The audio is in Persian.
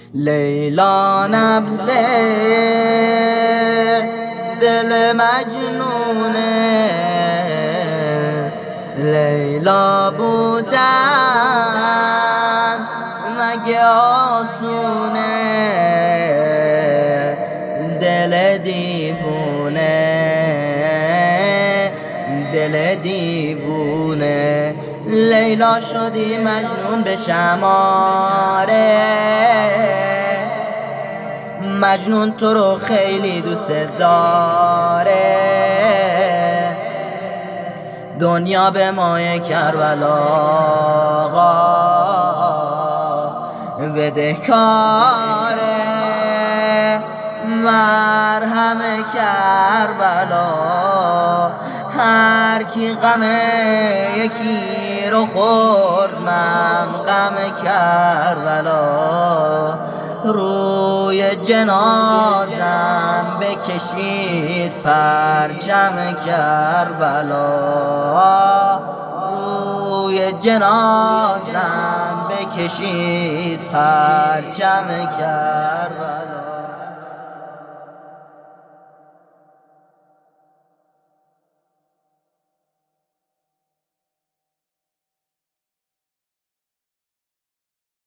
لیلا نبض دل مجنونه، لیلا بودن مگه آسونه، دل دیوونه، دل دیوونه. لیلا شدی مجنون به شماره، مجنون تو رو خیلی دوست داره، دنیا به مای کربلا آقا بدهکاره، مرهم کربلا هر کی غم یکی رو خورد، من غم کربلا. روی جنازم بکشید پرچم کربلا، روی جنازم بکشید پرچم کربلا.